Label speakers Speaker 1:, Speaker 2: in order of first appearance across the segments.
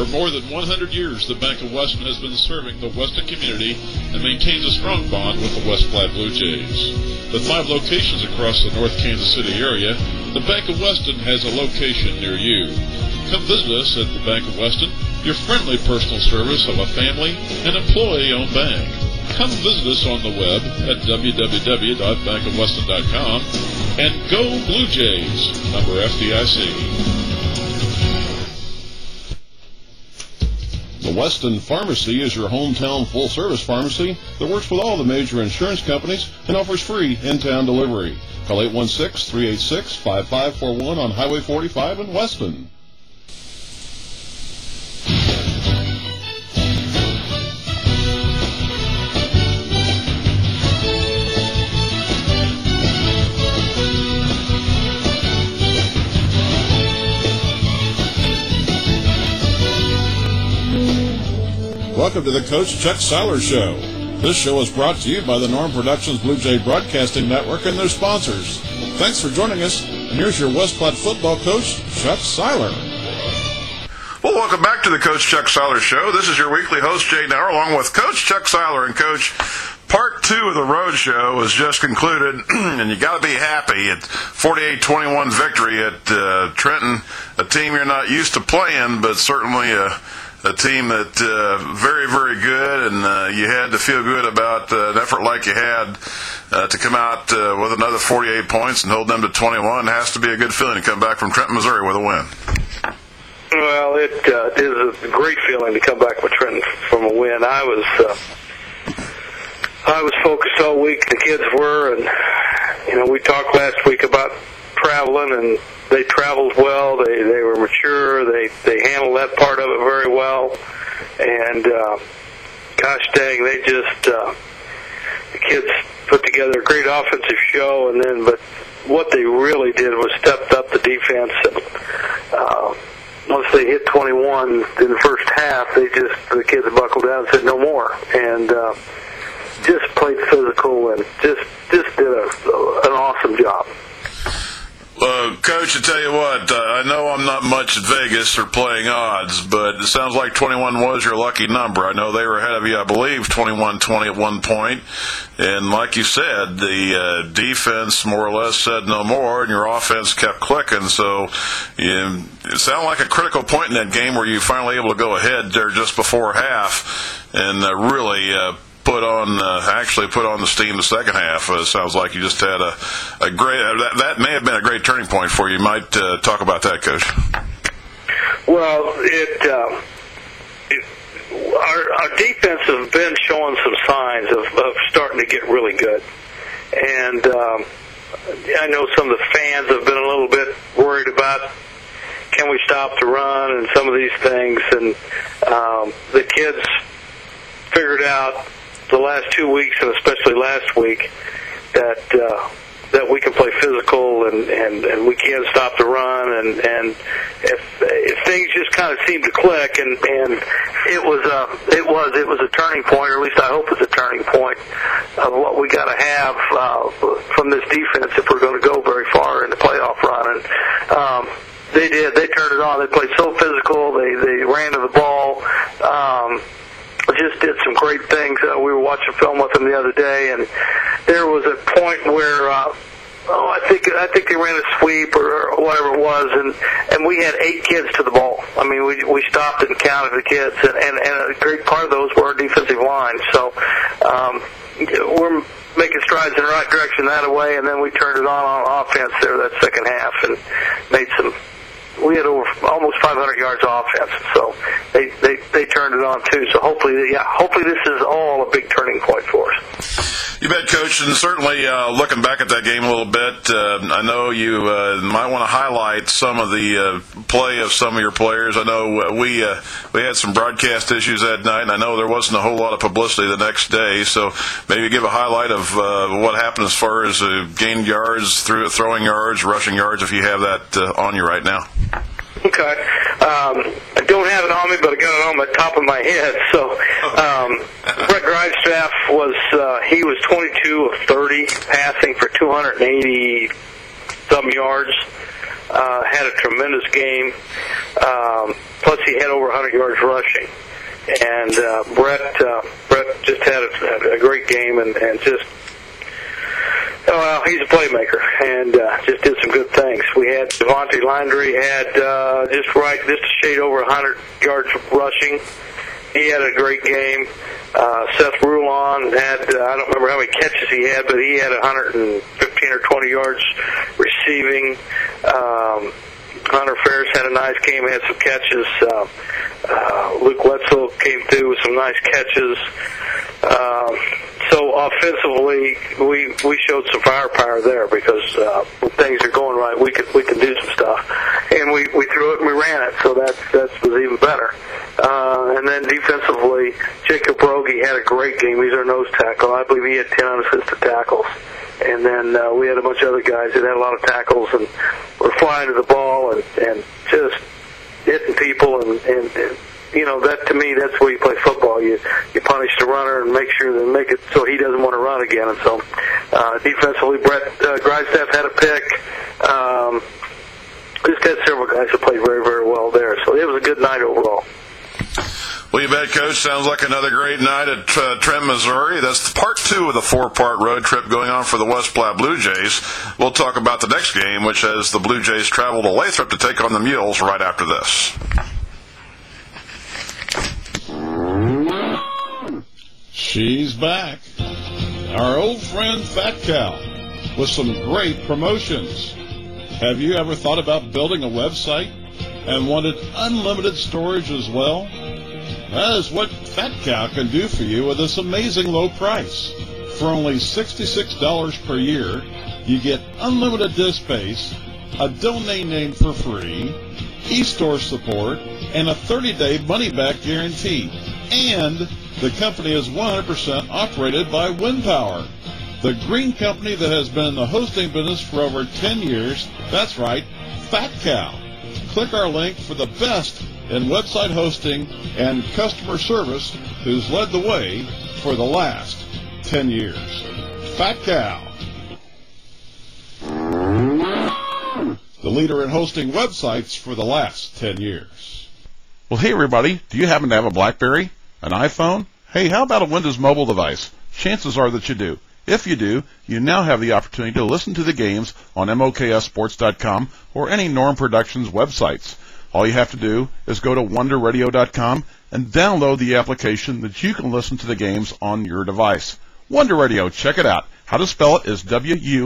Speaker 1: For more than 100 years, the Bank of Weston has been serving the Weston community and maintains a strong bond with the West Platte Blue Jays. With 5 locations across the North Kansas City area, the Bank of Weston has a location near you. Come visit us at the Bank of Weston, your friendly personal service of a family and employee-owned bank. Come visit us on the web at www.bankofweston.com and go Blue Jays, member FDIC.
Speaker 2: The Weston Pharmacy is your hometown full-service pharmacy that works with all the major insurance companies and offers free in-town delivery. Call 816-386-5541 on Highway 45 in Weston. Welcome to the Coach Chuck Seiler Show. This show is brought to you by the Norm Productions Blue Jay Broadcasting Network and their sponsors. Thanks for joining us, and here's your West Platte football coach, Chuck Seiler.
Speaker 3: Well, welcome back to the Coach Chuck Seiler Show. This is your weekly host, Jay Nauer, along with Coach Chuck Seiler. And Coach, Part 2 of the road show has just concluded, and you got to be happy. At 48-21 victory at Trenton, a team you're not used to playing, but certainly a team that very, very good, and you had to feel good about an effort like you had to come out with another 48 points and hold them to 21. It has to be a good feeling to come back from Trenton, Missouri with a win.
Speaker 4: Well, it is a great feeling to come back with Trenton from a win. I was focused all week, the kids were, and we talked last week about traveling, and they traveled well. They were mature. They handled that part of it very well. And gosh dang, they just the kids put together a great offensive show. But what they really did was stepped up the defense. And once they hit 21 in the first half, the kids buckled down and said no more. And just played physical and just did an awesome job.
Speaker 3: Coach, I tell you what, I know I'm not much at Vegas or playing odds, but it sounds like 21 was your lucky number. I know they were ahead of you, I believe, 21-20 at one point. And like you said, the defense more or less said no more, and your offense kept clicking. So it sounded like a critical point in that game where you finally able to go ahead there just before half and really put on the steam the second half. Sounds like you just had a great that may have been a great turning point for you. You might talk about that, Coach.
Speaker 4: Well, our defense has been showing some signs of starting to get really good, and I know some of the fans have been a little bit worried about can we stop the run and some of these things, and the kids figured out the last 2 weeks, and especially last week, that we can play physical and we can stop the run, and if things just kind of seem to click, and it was a turning point, or at least I hope it's a turning point of what we got to have from this defense if we're going to go very far in the playoff run. And they did. They turned it on. They played so physical. They ran to the ball. Just did some great things. We were watching film with them the other day, and there was a point where I think they ran a sweep or whatever it was, and we had 8 kids to the ball. I mean, we stopped and counted the kids, and a great part of those were our defensive line. So we're making strides in the right direction that way, and then we turned it on offense there that second half and made some. We had almost 500 yards of offense, so they turned it on too. So hopefully this is all a big turning point for us.
Speaker 3: You bet, Coach, and certainly looking back at that game a little bit, I know you might want to highlight some of the play of some of your players. I know we had some broadcast issues that night, and I know there wasn't a whole lot of publicity the next day, so maybe give a highlight of what happened as far as gained yards, throwing yards, rushing yards, if you have that on you right now.
Speaker 4: Okay. I don't have it on me, but I got it on the top of my head. So Brett Grindstaff was 22 of 30 passing for 280 some yards. Had a tremendous game. plus he had over 100 yards rushing. And Brett just had a great game, and just he's a playmaker, and just did some good things. We had Devontae Landry had just a shade over 100 yards rushing. He had a great game. Seth Rulon had, I don't remember how many catches he had, but he had 115 or 20 yards receiving. Hunter Ferris had a nice game, had some catches. Luke Wetzel came through with some nice catches. So offensively, we showed some firepower there, because when things are going right, we can do some stuff, and we threw it and we ran it, so that was even better. And then defensively, Jacob Rogie had a great game. He's our nose tackle. I believe he had 10 unassisted tackles. And then we had a bunch of other guys that had a lot of tackles and were flying to the ball and just hitting people. And that, to me, that's where you play football. You punish the runner and make sure to make it so he doesn't want to run again. And so defensively, Brett Grindstaff had a pick. Just had several guys who played very, very well there. So it was a good night overall.
Speaker 3: Well, you bet, Coach. Sounds like another great night at Trem, Missouri. That's part 2 of the 4-part road trip going on for the West Platte Blue Jays. We'll talk about the next game, which has the Blue Jays travel to Lathrop to take on the Mules right after this.
Speaker 2: She's back. Our old friend Fat Cow with some great promotions. Have you ever thought about building a website and wanted unlimited storage as well? That is what Fat Cow can do for you with this amazing low price. For only $66 per year, you get unlimited disk space, a domain name for free, e-store support, and a 30-day money-back guarantee. And the company is 100% operated by WindPower, the green company that has been in the hosting business for over 10 years. That's right, Fat Cow. Click our link for the best in website hosting and customer service, who's led the way for the last 10 years. Fat Cow, the leader in hosting websites for the last 10 years.
Speaker 5: Well, hey everybody, do you happen to have a BlackBerry? An iPhone? Hey, how about a Windows mobile device? Chances are that you do. If you do, you now have the opportunity to listen to the games on MOKSports.com or any Norm Productions websites. All you have to do is go to WonderRadio.com and download the application that you can listen to the games on your device. Wonder Radio, check it out. How to spell it is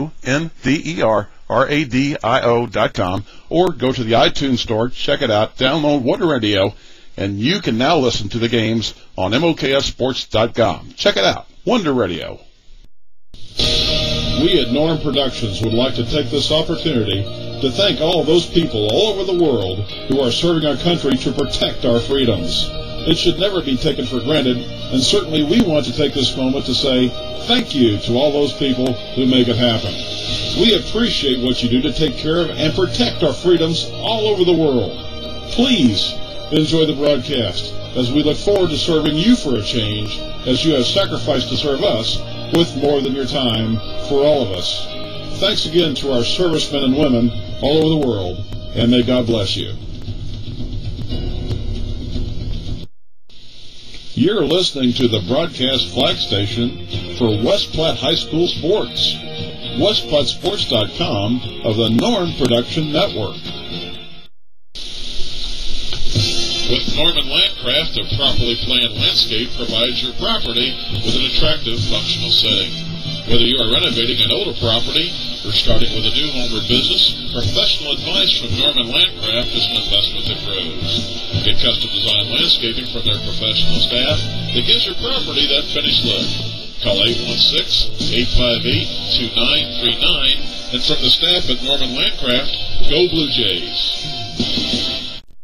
Speaker 5: WUNDERRADIO.com, or go to the iTunes store, check it out, download Wonder Radio, and you can now listen to the games on MOKSports.com. Check it out, Wonder Radio.
Speaker 2: We at Norm Productions would like to take this opportunity to thank all those people all over the world who are serving our country to protect our freedoms. It should never be taken for granted, and certainly we want to take this moment to say thank you to all those people who make it happen. We appreciate what you do to take care of and protect our freedoms all over the world. Please enjoy the broadcast as we look forward to serving you for a change, as you have sacrificed to serve us with more than your time for all of us. Thanks again to our servicemen and women all over the world, and may God bless you. You're listening to the broadcast flag station for West Platte High School Sports, WestPlatteSports.com of the Norm Production Network.
Speaker 1: With Norman Landcraft, a properly planned landscape provides your property with an attractive, functional setting. Whether you are renovating an older property or starting with a new home or business, professional advice from Norman Landcraft is an investment that grows. Get custom design landscaping from their professional staff that gives your property that finished look. Call 816-858-2939, and from the staff at Norman Landcraft, go Blue Jays.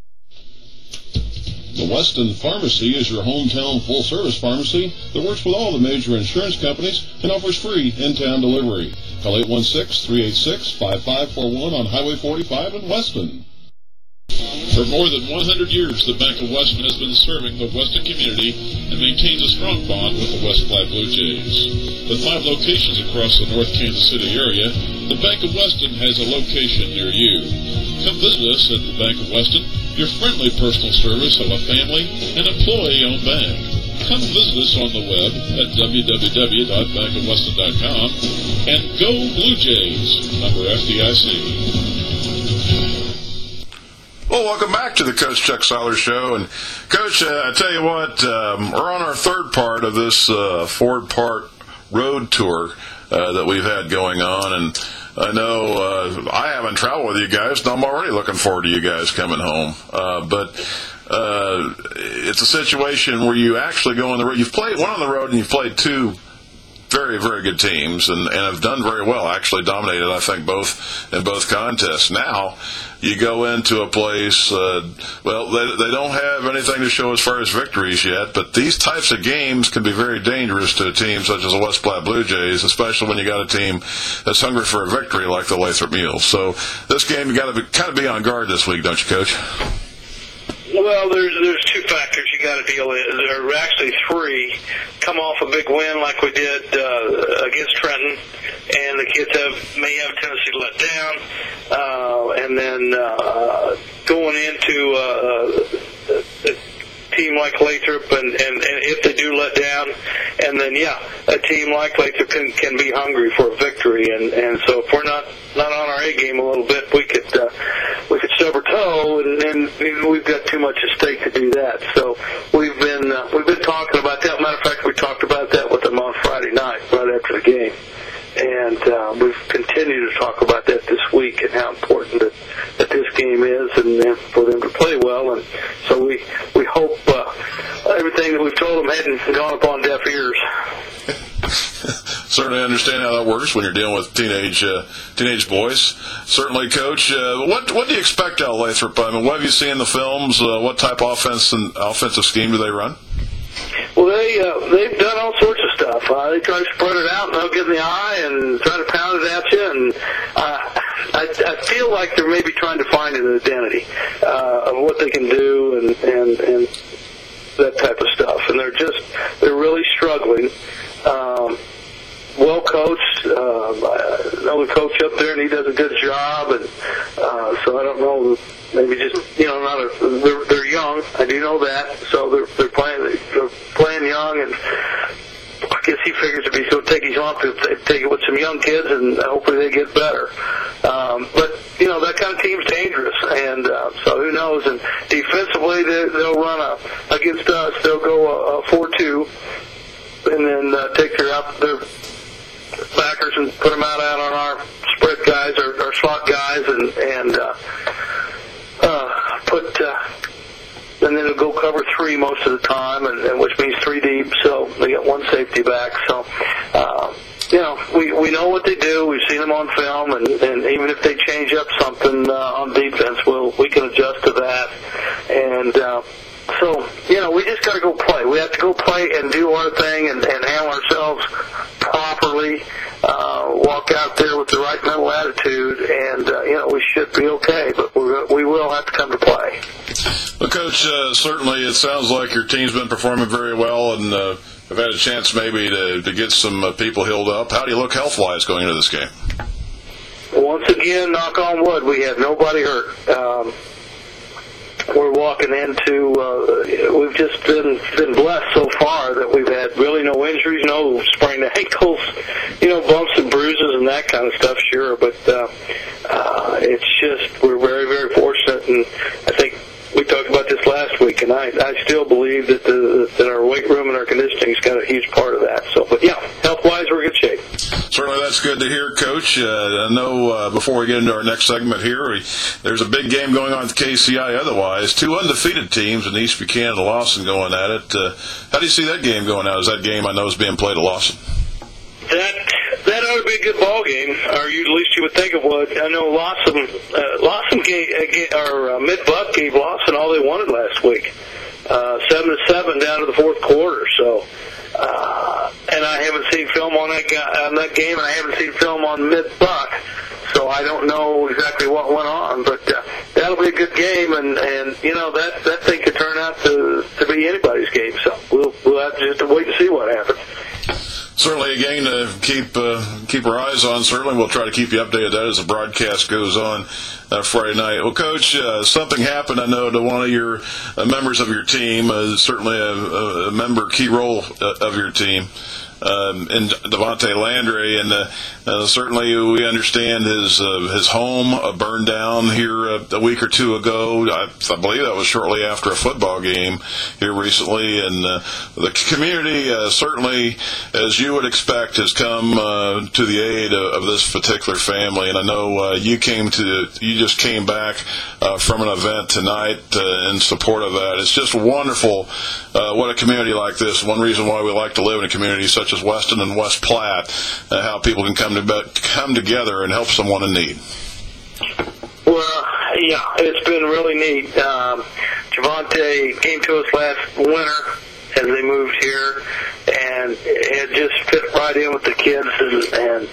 Speaker 2: The Weston Pharmacy is your hometown full-service pharmacy that works with all the major insurance companies and offers free in-town delivery. Call 816-386-5541 on Highway 45 in Weston.
Speaker 1: For more than 100 years, the Bank of Weston has been serving the Weston community and maintains a strong bond with the West Platte Blue Jays. With 5 locations across the North Kansas City area, the Bank of Weston has a location near you. Come visit us at the Bank of Weston, your friendly personal service of a family and employee-owned bank. Come visit us on the web at www.bankofweston.com and go Blue Jays, member FDIC.
Speaker 3: Well, welcome back to the Coach Chuck Seiler Show. And, Coach, I tell you what, we're on our third part of this Ford-Part road tour that we've had going on. And I know I haven't traveled with you guys, and I'm already looking forward to you guys coming home. But it's a situation where you actually go on the road. You've played one on the road, and you've played 2 very, very good teams and have done very well, actually dominated, I think, in both contests. Now, you go into a place, well, they don't have anything to show as far as victories yet, but these types of games can be very dangerous to a team such as the West Platte Blue Jays, especially when you got a team that's hungry for a victory like the Lathrop Mules. So this game, you got to kind of be on guard this week, don't you, Coach?
Speaker 4: Well, there's 2 factors you got to deal with. There are actually 3. Come off a big win like we did against Trenton, and the kids may have a tendency to let down. And then going into a team like Lathrop, and if they do let down, and then a team like Lathrop can be hungry for a victory, and so if we're not on our A game a little bit, we could stub our toe, and we've got too much at stake to do that. So we've been talking about that. Matter of fact, we talked about that with them on Friday night, right after the game. And we've continued to talk about that this week and how important that this game is, and for them to play well. And so we hope everything that we've told them hadn't gone upon deaf ears.
Speaker 3: Certainly understand how that works when you're dealing with teenage boys. Certainly, Coach. What do you expect out of Lathrop? I mean, what have you seen in the films? What type of offensive scheme do they run?
Speaker 4: Well, they've done all sorts of stuff. They try to spread it out and they'll get in the eye and try to pound it at you. And I feel like they're maybe trying to find an identity of what they can do and that type of stuff. And they're really struggling. Well coached. I know the coach up there, and he does a good job. And so I don't know. Maybe just they're young. I do know that. So they're playing young, and I guess he figures if he's going to take his lump, he'll take it with some young kids, and hopefully they get better. But that kind of team's dangerous, and so who knows? And defensively, they'll run against us. They'll go a 4-2, and then take their backers and put them out on our spread guys or slot guys, and and then they'll go cover 3 most of the time, and which means 3 deep. So they got 1 safety back. So we know what they do. We've seen them on film, and even if they change up something on defense, we can adjust to that. And so we just got to go play. We have to go play and do our thing and handle ourselves properly. Walk out there with the right mental attitude, and we should be okay. But we will have to come to play.
Speaker 3: Well, Coach, certainly it sounds like your team's been performing very well, and have had a chance maybe to get some people healed up. How do you look health-wise going into this game?
Speaker 4: Once again, knock on wood, we have nobody hurt. We're walking into, we've just been blessed so far that we've had really no injuries, no sprained ankles, bumps and bruises and that kind of stuff, sure, but it's just, we're very, very fortunate, and I think we talked about this last week, and I still believe that our weight room and our conditioning's got a huge part of that. So, but health-wise, we're in good shape.
Speaker 3: Certainly, that's good to hear, Coach. I know before we get into our next segment here, there's a big game going on at the KCI. Otherwise, 2 undefeated teams in East Buchanan and Lawson going at it. How do you see that game going out? Is that game I know is being played at Lawson?
Speaker 4: That ought to be a good ball game, or at least you would think it would. I know Lawson Mid-Buck gave Lawson all they wanted last week. 7-7 down to the fourth quarter. So, and I haven't seen film on that game, and I haven't seen film on mid-buck. So I don't know exactly what went on, but that'll be a good game, and that thing could turn out to be anybody's game. So we'll have to just wait and see what happens.
Speaker 3: Certainly a game to keep our eyes on. Certainly we'll try to keep you updated that as the broadcast goes on Friday night. Well, Coach, something happened, I know, to one of your members of your team, certainly a member, key role of your team. In Devontae Landry, and certainly we understand his home burned down here a week or two ago. I believe that was shortly after a football game here recently, and the community certainly, as you would expect, has come to the aid of this particular family. And I know you just came back from an event tonight in support of that. It's just wonderful what a community like this. One reason why we like to live in a community such as Weston and West Platte, how people can come together and help someone in need.
Speaker 4: Well, yeah, it's been really neat. Javante came to us last winter as they moved here, and it just fit right in with the kids, and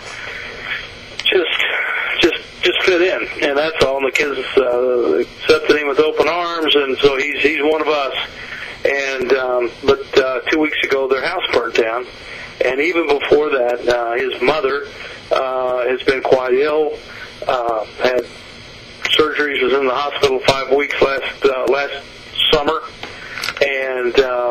Speaker 4: just fit in, and that's all. And the kids accepted him with open arms, and so he's one of us. And but 2 weeks ago, their house burnt down. And even before that, his mother has been quite ill, had surgeries, was in the hospital 5 weeks last summer. And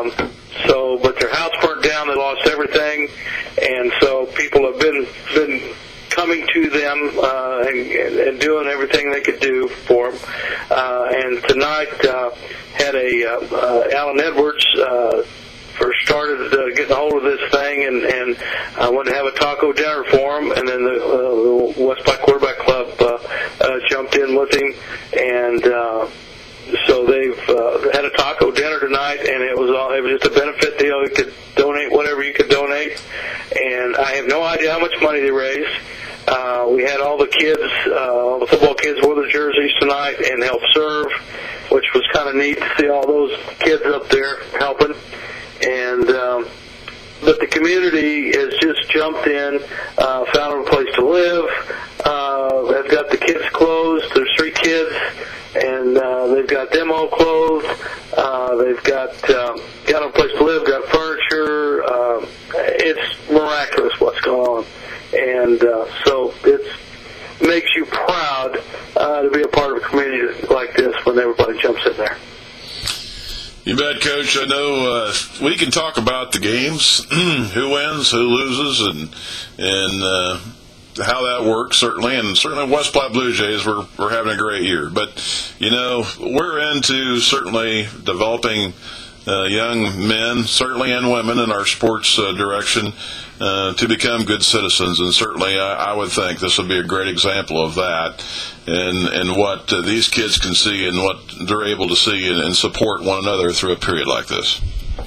Speaker 4: but their house burnt down, they lost everything. And so people have been coming to them and doing everything they could do for them. And tonight had Alan Edwards first started getting a hold of this thing, and I wanted to have a taco dinner for him, and then the West Platte Quarterback Club jumped in with him, and so they've had a taco dinner tonight, and it was just a benefit deal. You could donate whatever you could donate, and I have no idea how much money they raised. We had all the kids, all the football kids wore their jerseys tonight and helped serve, which was kind of neat to see all those kids up there helping. And but the community has just jumped in, found a place to live. They've got the kids' clothes. There's 3 kids, and they've got them all clothed. They've got a place to live, got furniture. It's miraculous what's going on. And so it makes you proud to be a part of a community like this when everybody jumps in there.
Speaker 3: You bet, Coach. I know we can talk about the games, who wins, who loses, and how that works, certainly. And certainly West Platte Blue Jays, we're having a great year. But, we're into certainly developing young men, certainly, and women in our sports direction to become good citizens. And certainly I would think this would be a great example of that, and what these kids can see and what they're able to see and support one another through a period like this.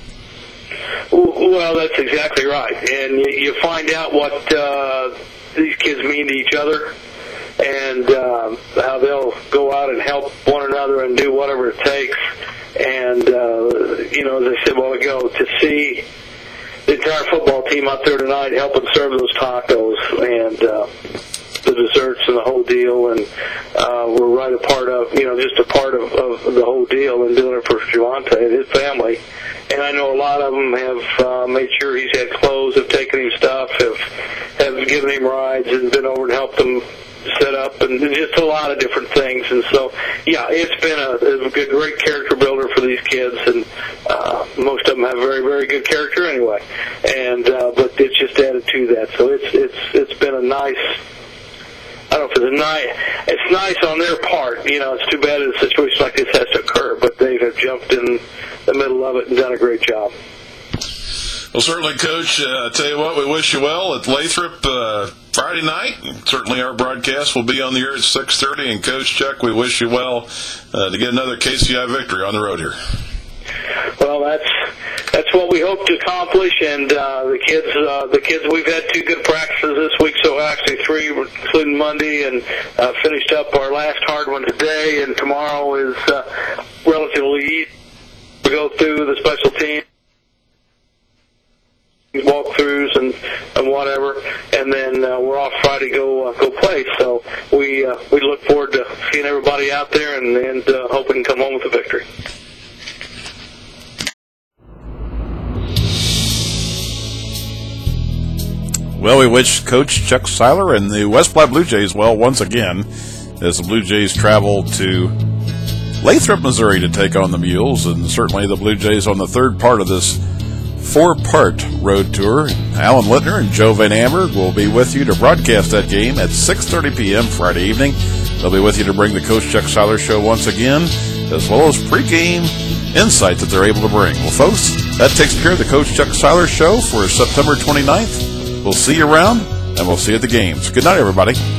Speaker 4: Well, that's exactly right. And you find out what these kids mean to each other, and how they'll go out and help one another and do whatever it takes. And, as I said a while ago, to see the entire football team out there tonight helping serve those tacos and the desserts and the whole deal, and we're right a part of, just a part of the whole deal and doing it for Javante and his family. And I know a lot of them have made sure he's had clothes, have taken him stuff, have given him rides and been over and helped him set up, and just a lot of different things. And so, yeah, it's been a great character builder for these kids, and most of them have very, very good character anyway. And but it's just added to that. So it's been a nice. I don't know if it's nice on their part. It's too bad a situation like this has to occur, but they have jumped in the middle of it and done a great job.
Speaker 3: Well, certainly, Coach, I tell you what, we wish you well at Lathrop Friday night. Certainly our broadcast will be on the air at 6:30. And, Coach Chuck, we wish you well to get another KCI victory on the road here.
Speaker 4: Well, that's what we hope to accomplish. And the kids, we've had 2 good practices this week, so actually 3, including Monday, and finished up our last hard one today. And tomorrow is relatively easy. we go through the special team walkthroughs and whatever, and then we're off Friday go play. So we look forward to seeing everybody out there and hope we can come home with a victory.
Speaker 2: Well, we wish Coach Chuck Seiler and the West Platte Blue Jays well once again as the Blue Jays travel to Lathrop, Missouri to take on the Mules, and certainly the Blue Jays on the third part of this four-part road tour. Alan Littner and Joe Van Amber will be with you to broadcast that game at 6:30 p.m. Friday evening. They'll be with you to bring the Coach Chuck Seiler Show once again, as well as pregame insight that they're able to bring. Well, folks, that takes care of the Coach Chuck Seiler Show for September 29th. We'll see you around, and we'll see you at the games. Good night, everybody.